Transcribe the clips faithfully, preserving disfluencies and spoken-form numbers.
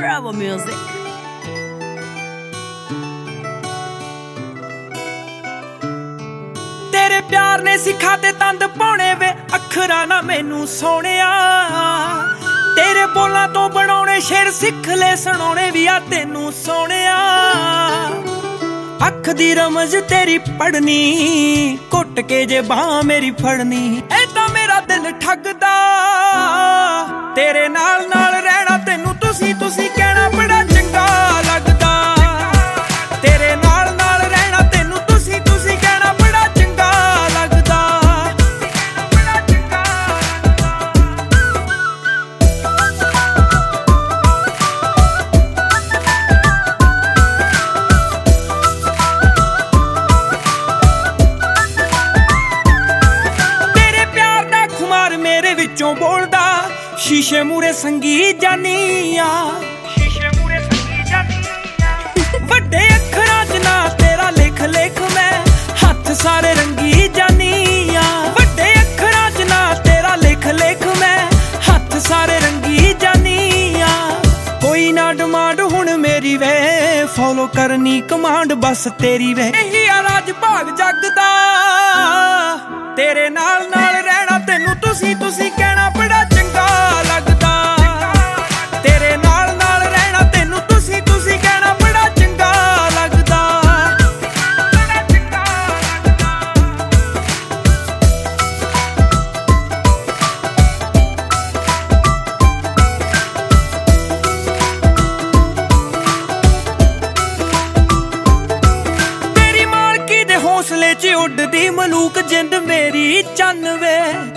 Bravo Music। तेरे प्यार ने सिखाते तंद पाने वे अखरा ना मैनू सोनिया, तेरे बोलां तो बनाने शेर सिख ले सुनाने भी आ तेनू सोनिया। अख दी रमज तेरी पढ़नी घुट के जे बाह मेरी फड़नी, ऐदा मेरा दिल ठगदा तेरे नाल नाल रहना तेनू तुसी तुसी कहना बड़ा चंगा लगदा। तेरे नाल नाल रहना तेनू तुसी तुसी कहना बड़ा चंगा लगदा। तेरे प्यार दा खुमार मेरे विचों बोलदा, शीशे मूरे संगी जानिया, शीशे मूरे संगी जानिया। वड्डे अखरां च ना तेरा लिख लिख मैं हथ सारे रंगी जानिया। वड्डे अखरां च ना तेरा लिख लिख मैं हथ सारे रंगी जानिया। कोई ना डिमांड हुण मेरी वे, फॉलो करनी कमांड बस तेरी वे। यही आ राज भाग जगदा तेरे नाल नाल रहना तेनू तुसी तुसी कहना बड़ा चंगा लगदा। तेरे नाल नाल रहना तेनू तुसी तुसी कहना बड़ा चंगा लगदा। तेरी मालकी दे हौसले च उड्डदी मलूक जिंद मेरी चन्न वे।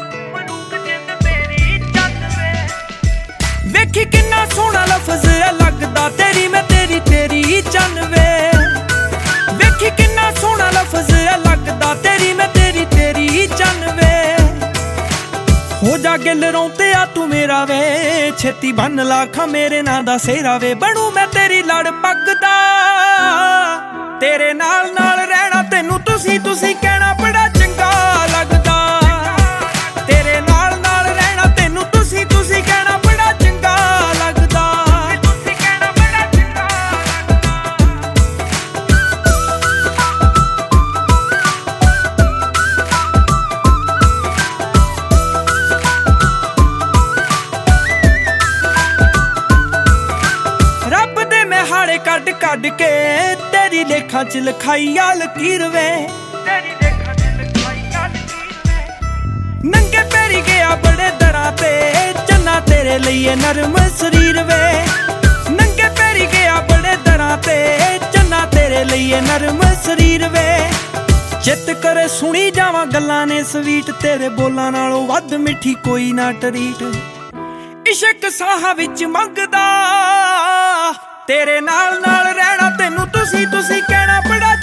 वेखी किन्ना सोहना लफज है लगदा तेरी मैं तेरी तेरी चन्न वे। वेखी किन्ना सोहना लफज है लगदा तेरी मैं तेरी तेरी चन्न वे। हो जा गिल रौंते आ तू मेरा वे, छेती बन लाखा मेरे नां दा सेरा वे। बनू मैं तेरी लड़ पगदा तेरे नाल नाल रहना तेनू तुसी तुसी कहना बड़ा चंगा लगदा। तेरे नाल नाल रहना तेनू तुसी तुसी कहना बड़ा चंगा लगदा। तुसी कहना बड़ा चंगा लगदा। रब दे मैं हाड़े कड कड के तेरी लेखा च लिखाई आ लकीर वे। तेरी लेखा च लिखाई आ लकीर वे। नंगे पैरी गया बड़े दरां ते चन्ना तेरे लिए नरम शरीर वे। नंगे पैरी गया बड़े दरां ते चन्ना तेरे लिए नरम शरीर वे। चित करे सुनी जावां गल्लां ने स्वीट, तेरे बोलां नालों वध मिठी कोई ना टरीट। इश्क साहां विच मंगदा तेरे नाल नाल रहना तेनू तुसी तुसी कहना बड़ा